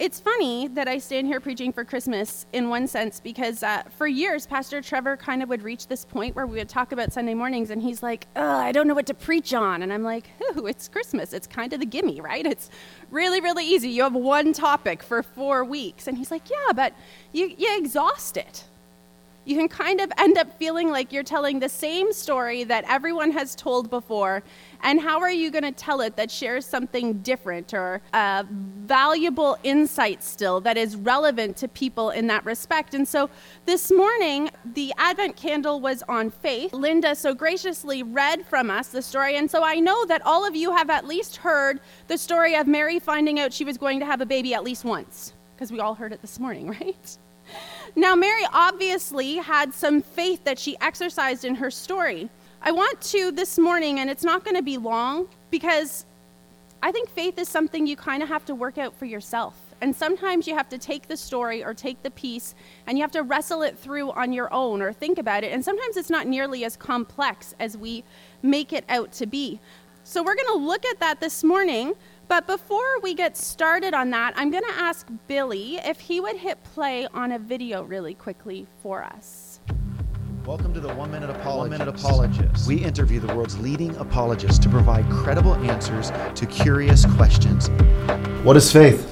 It's funny that I stand here preaching for Christmas in one sense because for years, Pastor Trevor kind of would reach this point where we would talk about Sunday mornings and he's like, I don't know what to preach on. And I'm like, it's Christmas. It's kind of the gimme, right? It's really, really easy. You have one topic for 4 weeks. And he's like, yeah, but you exhaust it. You can kind of end up feeling like you're telling the same story that everyone has told before, and how are you going to tell it that shares something different or a valuable insight still that is relevant to people in that respect? And so this morning, the Advent candle was on faith. Linda so graciously read from us the story, and so I know that all of you have at least heard the story of Mary finding out she was going to have a baby at least once, because we all heard it this morning, right? Now, Mary obviously had some faith that she exercised in her story. I want to this morning, and it's not going to be long, because I think faith is something you kind of have to work out for yourself. And sometimes you have to take the story or take the piece, and you have to wrestle it through on your own or think about it. And sometimes it's not nearly as complex as we make it out to be. So we're going to look at that this morning. But before we get started on that, I'm going to ask Billy if he would hit play on a video really quickly for us. Welcome to the 1 Minute Apologist. We interview the world's leading apologists to provide credible answers to curious questions. What is faith?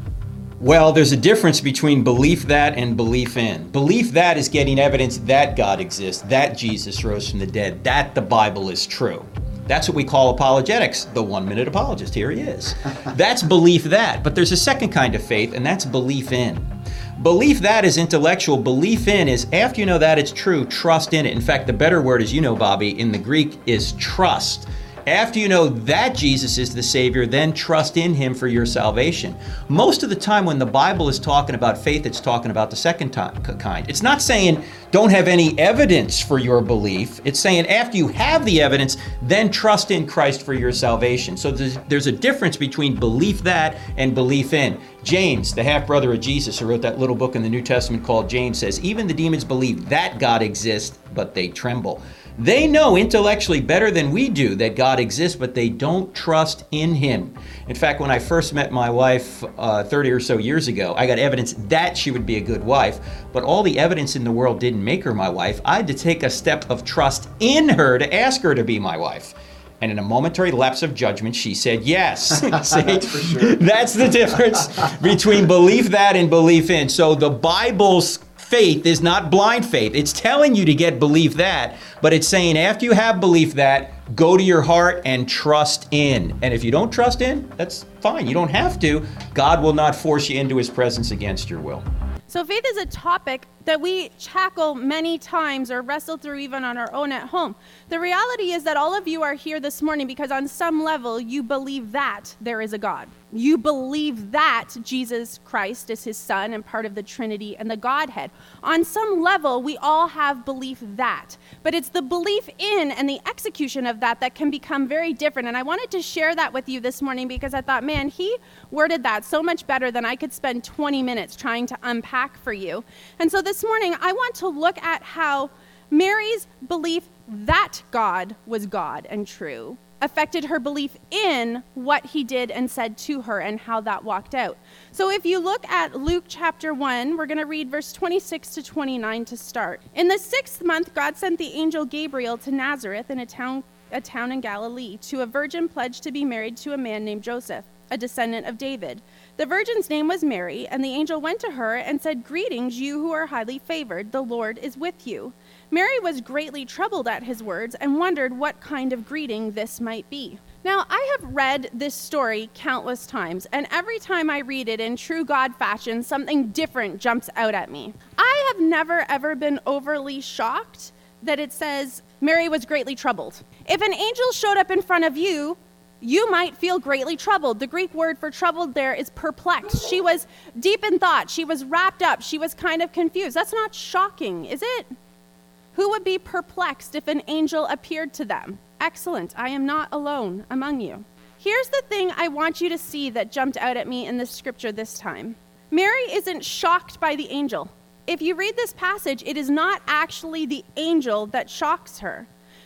Well, there's a difference between belief that and belief in. Belief that is getting evidence that God exists, that Jesus rose from the dead, that the Bible is true. That's what we call apologetics, the 1 Minute Apologist. Here he is. That's belief that. But there's a second kind of faith, and that's belief in. Belief that is intellectual. Belief in is after you know that it's true, trust in it. In fact, the better word, as you know, Bobby, in the Greek is trust. After you know that Jesus is the Savior, then trust in Him for your salvation. Most of the time when the Bible is talking about faith, it's talking about the second kind. It's not saying don't have any evidence for your belief. It's saying after you have the evidence, then trust in Christ for your salvation. So there's a difference between belief that and belief in. James, the half-brother of Jesus, who wrote that little book in the New Testament called James, says, even the demons believe that God exists, but they tremble. They know intellectually better than we do that God exists, but they don't trust in Him. In fact, when I first met my wife 30 or so years ago, I got evidence that she would be a good wife, but all the evidence in the world didn't make her my wife. I had to take a step of trust in her to ask her to be my wife. And in a momentary lapse of judgment, she said yes. See, That's for sure. That's the difference between belief that and belief in. So the Bible's faith is not blind faith. It's telling you to get belief that, but it's saying after you have belief that, go to your heart and trust in. And if you don't trust in, that's fine. You don't have to. God will not force you into His presence against your will. So faith is a topic that we tackle many times or wrestle through even on our own at home. The reality is that all of you are here this morning because on some level you believe that there is a God. You believe that Jesus Christ is His Son and part of the Trinity and the Godhead. On some level, we all have belief that. But it's the belief in and the execution of that can become very different. And I wanted to share that with you this morning because I thought, man, he worded that so much better than I could spend 20 minutes trying to unpack for you. And so this morning, I want to look at how Mary's belief that God was God and true affected her belief in what He did and said to her and how that walked out. So if you look at Luke chapter 1, we're going to read verse 26 to 29 to start. In the 6th month, God sent the angel Gabriel to Nazareth in a town in Galilee, to a virgin pledged to be married to a man named Joseph, a descendant of David. The virgin's name was Mary, and the angel went to her and said, "Greetings, you who are highly favored, the Lord is with you." Mary was greatly troubled at his words and wondered what kind of greeting this might be. Now, I have read this story countless times, and every time I read it in true God fashion, something different jumps out at me. I have never, ever been overly shocked that it says Mary was greatly troubled. If an angel showed up in front of you, you might feel greatly troubled. The Greek word for troubled there is perplexed. She was deep in thought. She was wrapped up. She was kind of confused. That's not shocking, is it? Who would be perplexed if an angel appeared to them? Excellent. I am not alone among you. Here's the thing I want you to see that jumped out at me in this scripture this time. Mary isn't shocked by the angel. If you read this passage, it is not actually the angel that shocks her.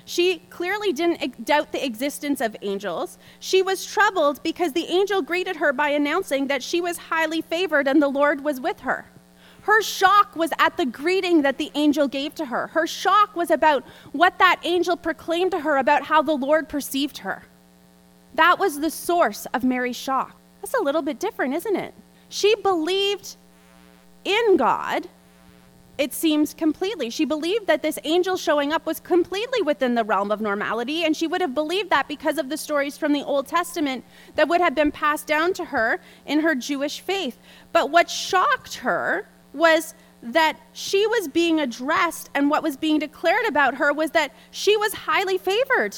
She clearly didn't doubt the existence of angels. She was troubled because the angel greeted her by announcing that she was highly favored and the Lord was with her. Her shock was at the greeting that the angel gave to her. Her shock was about what that angel proclaimed to her about how the Lord perceived her. That was the source of Mary's shock. That's a little bit different, isn't it? She believed in God, it seems completely. She believed that this angel showing up was completely within the realm of normality, and she would have believed that because of the stories from the Old Testament that would have been passed down to her in her Jewish faith. But what shocked her was that she was being addressed, and what was being declared about her was that she was highly favored.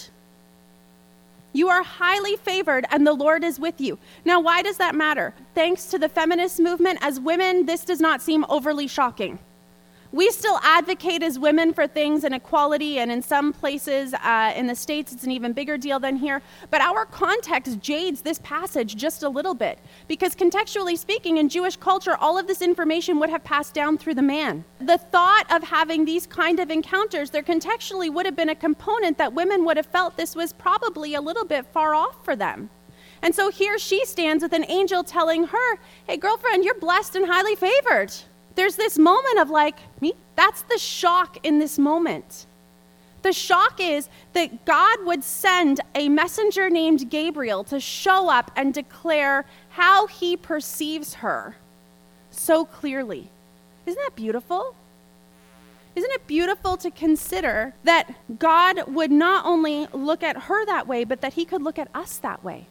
You are highly favored, and the Lord is with you. Now, why does that matter? Thanks to the feminist movement, as women, this does not seem overly shocking. We still advocate as women for things and equality, and in some places in the States, it's an even bigger deal than here. But our context jades this passage just a little bit, because contextually speaking, in Jewish culture, all of this information would have passed down through the man. The thought of having these kind of encounters, there contextually would have been a component that women would have felt this was probably a little bit far off for them. And so here she stands with an angel telling her, hey, girlfriend, you're blessed and highly favored. There's this moment of like, me? That's the shock in this moment. The shock is that God would send a messenger named Gabriel to show up and declare how he perceives her so clearly. Isn't that beautiful? Isn't it beautiful to consider that God would not only look at her that way, but that he could look at us that way?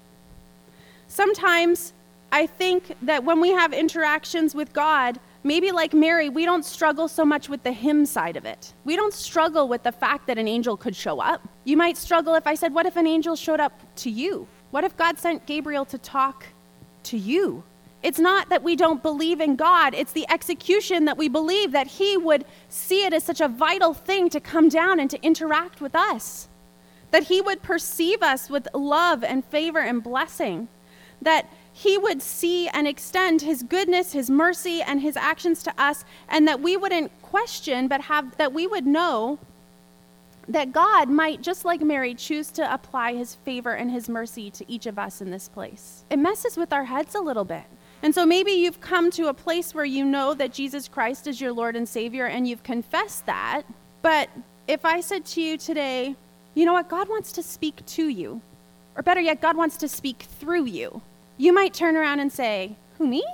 Sometimes I think that when we have interactions with God, maybe like Mary, we don't struggle so much with the him side of it. We don't struggle with the fact that an angel could show up. You might struggle if I said, what if an angel showed up to you? What if God sent Gabriel to talk to you? It's not that we don't believe in God. It's the execution that we believe that he would see it as such a vital thing to come down and to interact with us. That he would perceive us with love and favor and blessing. That he would see and extend his goodness, his mercy, and his actions to us, and that we wouldn't question, but that we would know that God might, just like Mary, choose to apply his favor and his mercy to each of us in this place. It messes with our heads a little bit. And so maybe you've come to a place where you know that Jesus Christ is your Lord and Savior, and you've confessed that. But if I said to you today, you know what, God wants to speak to you, or better yet, God wants to speak through you, you might turn around and say, who, me?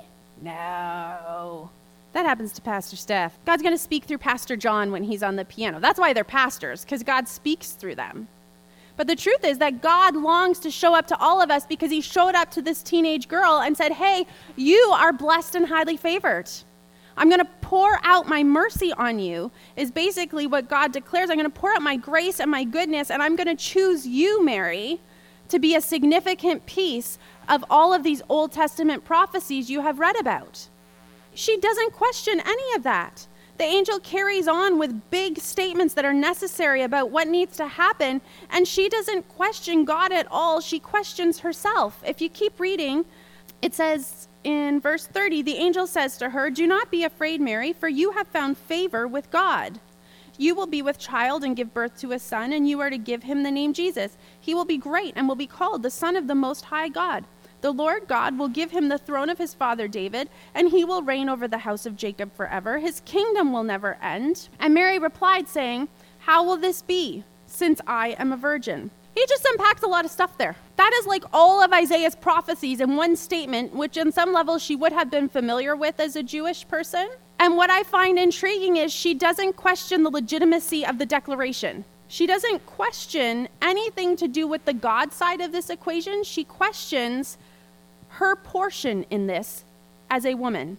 No. That happens to Pastor Steph. God's going to speak through Pastor John when he's on the piano. That's why they're pastors, because God speaks through them. But the truth is that God longs to show up to all of us because he showed up to this teenage girl and said, hey, you are blessed and highly favored. I'm going to pour out my mercy on you, is basically what God declares. I'm going to pour out my grace and my goodness, and I'm going to choose you, Mary, to be a significant piece of all of these Old Testament prophecies you have read about. She doesn't question any of that. The angel carries on with big statements that are necessary about what needs to happen, and she doesn't question God at all. She questions herself. If you keep reading, it says in verse 30, the angel says to her, do not be afraid, Mary, for you have found favor with God. You will be with child and give birth to a son, and you are to give him the name Jesus. He will be great and will be called the Son of the Most High God. The Lord God will give him the throne of his father David, and he will reign over the house of Jacob forever. His kingdom will never end. And Mary replied, saying, how will this be, since I am a virgin? He just unpacks a lot of stuff there. That is like all of Isaiah's prophecies in one statement, which in some level she would have been familiar with as a Jewish person. And what I find intriguing is she doesn't question the legitimacy of the declaration. She doesn't question anything to do with the God side of this equation. She questions her portion in this as a woman.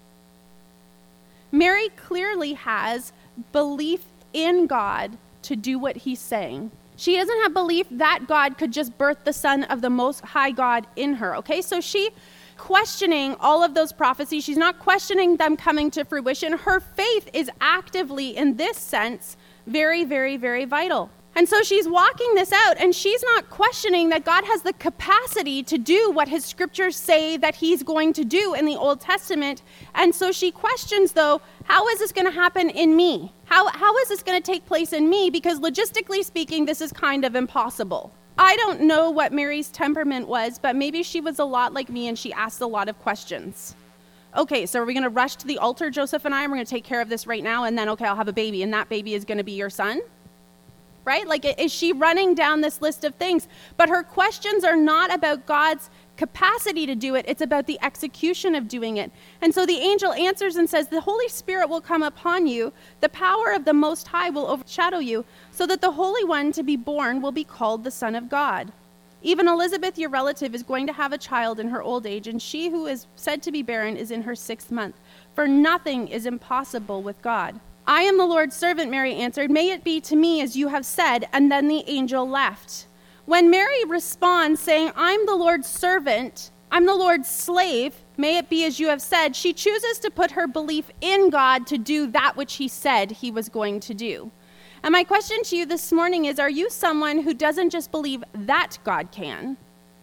Mary clearly has belief in God to do what he's saying. She doesn't have belief that God could just birth the Son of the Most High God in her, okay? So she questioning all of those prophecies. She's not questioning them coming to fruition. Her faith is actively, in this sense, very, very, very vital. And so she's walking this out, and she's not questioning that God has the capacity to do what his scriptures say that he's going to do in the Old Testament. And so she questions, though, how is this going to happen in me? How is this going to take place in me? Because logistically speaking, this is kind of impossible. I don't know what Mary's temperament was, but maybe she was a lot like me and she asked a lot of questions. Okay, so are we going to rush to the altar, Joseph and I, and we're going to take care of this right now, and then, okay, I'll have a baby, and that baby is going to be your son? Right? Like, is she running down this list of things? But her questions are not about God's capacity to do it. It's about the execution of doing it. And so the angel answers and says, the Holy Spirit will come upon you. The power of the Most High will overshadow you, so that the Holy One to be born will be called the Son of God. Even Elizabeth, your relative, is going to have a child in her old age, and she who is said to be barren is in her 6th month. For nothing is impossible with God. I am the Lord's servant, Mary answered. May it be to me as you have said. And then the angel left. When Mary responds saying, I'm the Lord's servant, I'm the Lord's slave, may it be as you have said, she chooses to put her belief in God to do that which he said he was going to do. And my question to you this morning is, are you someone who doesn't just believe that God can?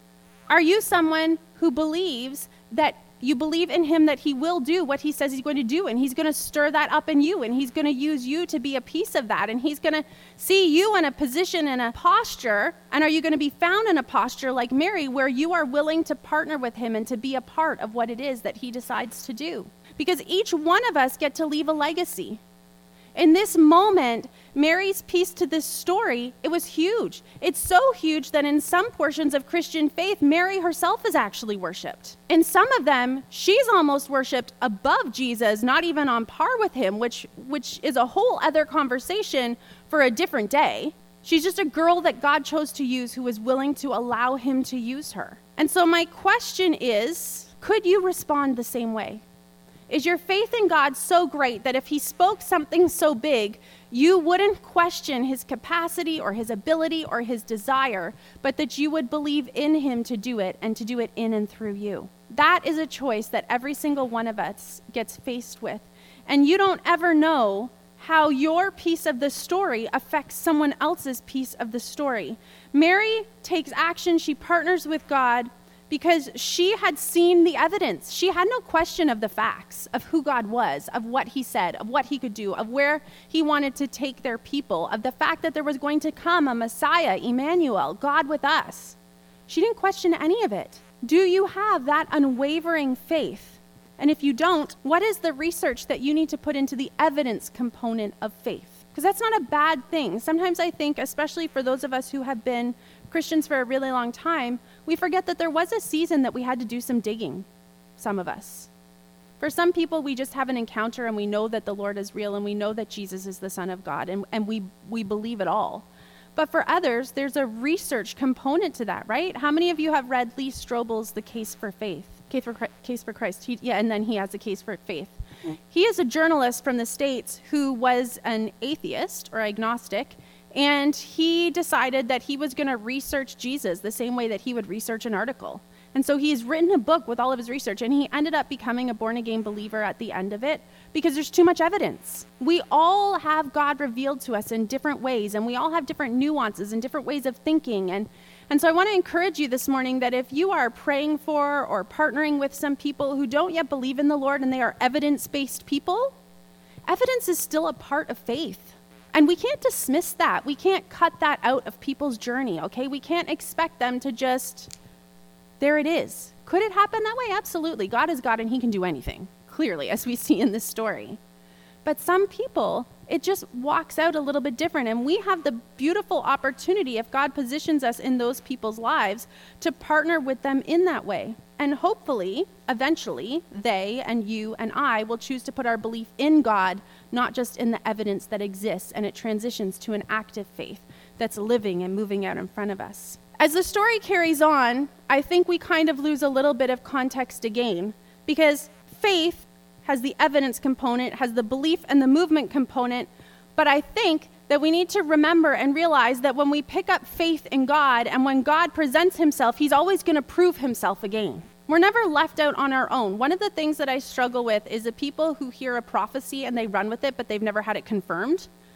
Are you someone who believes that you believe in him, that he will do what he says he's going to do, and he's going to stir that up in you, and he's going to use you to be a piece of that, and he's going to see you in a position and a posture, and are you going to be found in a posture like Mary where you are willing to partner with him and to be a part of what it is that he decides to do? Because each one of us get to leave a legacy. In this moment, Mary's piece to this story, it was huge. It's so huge that in some portions of Christian faith, Mary herself is actually worshipped. In some of them, she's almost worshipped above Jesus, not even on par with him, which is a whole other conversation for a different day. She's just a girl that God chose to use who was willing to allow him to use her. And so my question is, could you respond the same way? Is your faith in God so great that if he spoke something so big, you wouldn't question his capacity or his ability or his desire, but that you would believe in him to do it and to do it in and through you? That is a choice that every single one of us gets faced with. And you don't ever know how your piece of the story affects someone else's piece of the story. Mary takes action. She partners with God, because she had seen the evidence. She had no question of the facts, of who God was, of what he said, of what he could do, of where he wanted to take their people, of the fact that there was going to come a Messiah, Emmanuel, God with us. She didn't question any of it. Do you have that unwavering faith? And if you don't, what is the research that you need to put into the evidence component of faith? Because that's not a bad thing. Sometimes I think, especially for those of us who have been Christians for a really long time, we forget that there was a season that we had to do some digging, some of us. For some people, we just have an encounter and we know that the Lord is real and we know that Jesus is the Son of God, and we believe it all. But for others, there's a research component to that, right? How many of you have read Lee Strobel's The Case for Faith? Case for Christ. And then he has a case for faith. He is a journalist from the States who was an atheist or agnostic, and he decided that he was going to research Jesus the same way that he would research an article. And so he's written a book with all of his research, and he ended up becoming a born-again believer at the end of it because there's too much evidence. We all have God revealed to us in different ways, and we all have different nuances and different ways of thinking. And so I want to encourage you this morning that if you are praying for or partnering with some people who don't yet believe in the Lord and they are evidence-based people, evidence is still a part of faith. And we can't dismiss that. We can't cut that out of people's journey, okay? We can't expect them to just, there it is. Could it happen that way? Absolutely. God is God and he can do anything, clearly, as we see in this story. But some people, it just walks out a little bit different. And we have the beautiful opportunity, if God positions us in those people's lives, to partner with them in that way. And hopefully, eventually, they and you and I will choose to put our belief in God, not just in the evidence that exists, and it transitions to an active faith that's living and moving out in front of us. As the story carries on, I think we kind of lose a little bit of context again, because faith has the evidence component, has the belief and the movement component, but I think that we need to remember and realize that when we pick up faith in God and when God presents himself, he's always going to prove himself again. We're never left out on our own. One of the things that I struggle with is the people who hear a prophecy and they run with it, but they've never had it confirmed.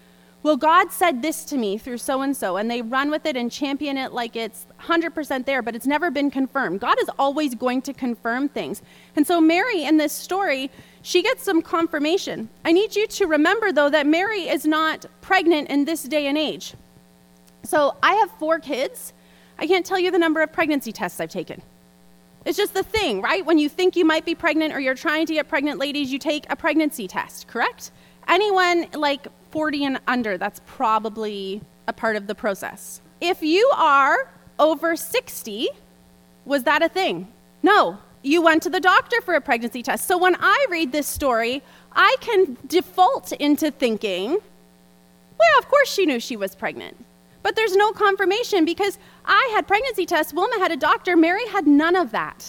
well, God said this to me through so-and-so, and they run with it and champion it like it's 100% there, but it's never been confirmed. God is always going to confirm things. And so Mary, in this story, she gets some confirmation. I need you to remember, though, that Mary is not pregnant in this day and age. So I have 4 kids. I can't tell you the number of pregnancy tests I've taken. It's just the thing, right? When you think you might be pregnant or you're trying to get pregnant, ladies, you take a pregnancy test, correct? Anyone like 40 and under, that's probably a part of the process. If you are over 60, was that a thing? No. You went to the doctor for a pregnancy test. So when I read this story, I can default into thinking, well, of course she knew she was pregnant. But there's no confirmation because I had pregnancy tests, Wilma had a doctor, Mary had none of that.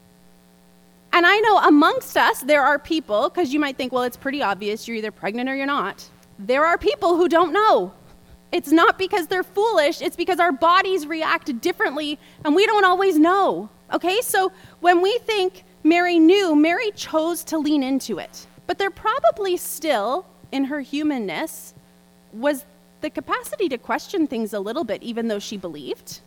And I know amongst us, there are people, because you might think, well, it's pretty obvious, you're either pregnant or you're not. There are people who don't know. It's not because they're foolish, it's because our bodies react differently and we don't always know. Okay, so when we think Mary knew, Mary chose to lean into it. But there probably still, in her humanness, was the capacity to question things a little bit, even though she believed.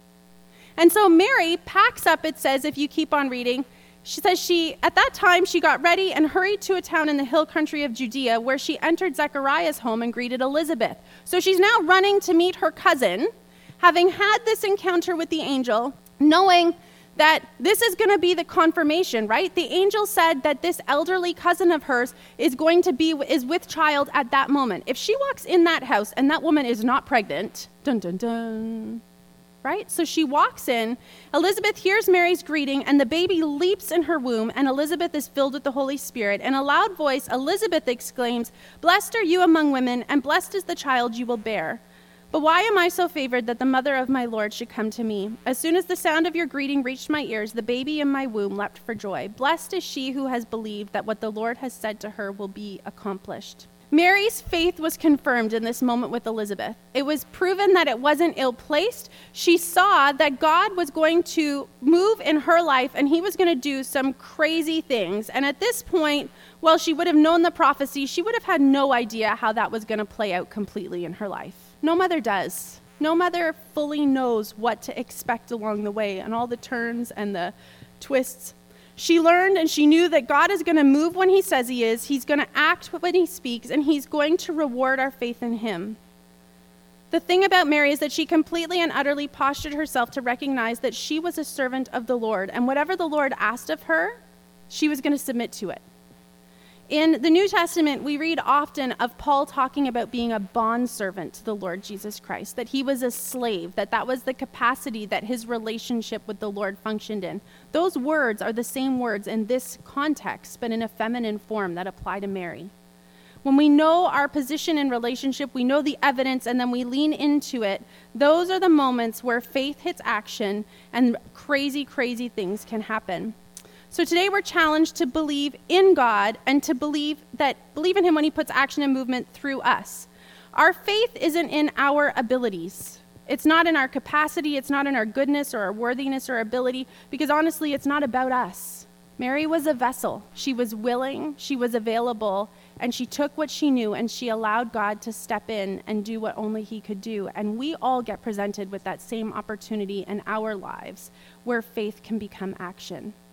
And so Mary packs up, it says, if you keep on reading, she says at that time she got ready and hurried to a town in the hill country of Judea where she entered Zechariah's home and greeted Elizabeth. So she's now running to meet her cousin, having had this encounter with the angel, knowing that this is going to be the confirmation, right? The angel said that this elderly cousin of hers is with child at that moment. If she walks in that house and that woman is not pregnant, dun dun dun, right? So she walks in, Elizabeth hears Mary's greeting, and the baby leaps in her womb, and Elizabeth is filled with the Holy Spirit. In a loud voice, Elizabeth exclaims, "Blessed are you among women, and blessed is the child you will bear. But why am I so favored that the mother of my Lord should come to me? As soon as the sound of your greeting reached my ears, the baby in my womb leapt for joy. Blessed is she who has believed that what the Lord has said to her will be accomplished." Mary's faith was confirmed in this moment with Elizabeth. It was proven that it wasn't ill-placed. She saw that God was going to move in her life and he was going to do some crazy things. And at this point, while she would have known the prophecy, she would have had no idea how that was going to play out completely in her life. No mother does. No mother fully knows what to expect along the way and all the turns and the twists. She learned and she knew that God is going to move when he says he is. He's going to act when he speaks, and he's going to reward our faith in him. The thing about Mary is that she completely and utterly postured herself to recognize that she was a servant of the Lord, and whatever the Lord asked of her, she was going to submit to it. In the New Testament, we read often of Paul talking about being a bondservant to the Lord Jesus Christ, that he was a slave, that was the capacity that his relationship with the Lord functioned in. Those words are the same words in this context, but in a feminine form that apply to Mary. When we know our position in relationship, we know the evidence, and then we lean into it, those are the moments where faith hits action and crazy, crazy things can happen. So today we're challenged to believe in God and to believe in him when he puts action and movement through us. Our faith isn't in our abilities. It's not in our capacity. It's not in our goodness or our worthiness or ability, because honestly, it's not about us. Mary was a vessel. She was willing, she was available, and she took what she knew and she allowed God to step in and do what only he could do. And we all get presented with that same opportunity in our lives where faith can become action.